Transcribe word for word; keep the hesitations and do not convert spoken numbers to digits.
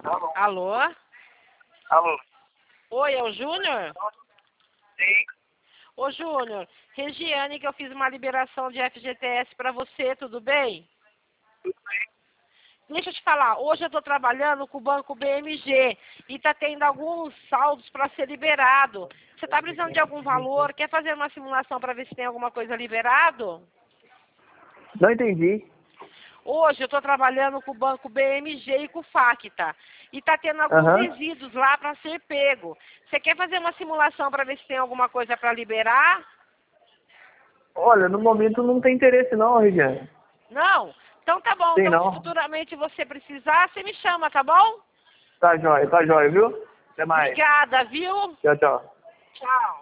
Alô? Alô? Alô? Oi, é o Júnior? Sim. Ô, Júnior, Regiane, que eu fiz uma liberação de F G T S para você, tudo bem? Tudo bem? Deixa eu te falar, hoje eu estou trabalhando com o Banco B M G e está tendo alguns saldos para ser liberado. Você está precisando de algum valor? Quer fazer uma simulação para ver se tem alguma coisa liberado? Não entendi. Hoje eu estou trabalhando com o Banco B M G e com o Facta. E está tendo alguns Aham. resíduos lá para ser pego. Você quer fazer uma simulação para ver se tem alguma coisa para liberar? Olha, no momento não tem interesse não, Regiane. Não? Então tá bom. Tem Então se não. futuramente você precisar, você me chama, tá bom? Tá jóia, tá jóia, viu? Até mais. Obrigada, viu? Tchau, tchau. Tchau.